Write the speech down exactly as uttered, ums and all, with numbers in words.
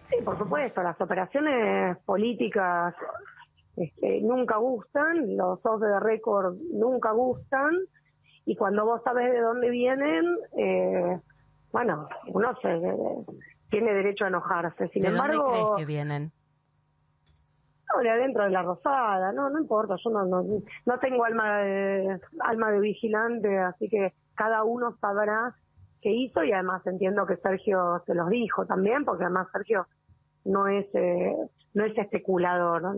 Sí, por supuesto, las operaciones políticas este, nunca gustan, los off the record nunca gustan, y cuando vos sabés de dónde vienen, eh, bueno, uno se, tiene derecho a enojarse. Sin ¿De embargo, dónde crees que vienen? no, de adentro de la Rosada, no, no importa, yo no, no, no tengo alma de, alma de vigilante, así que cada uno sabrá qué hizo, y además entiendo que Sergio se los dijo también, porque además Sergio no es eh, no es especulador, ¿no?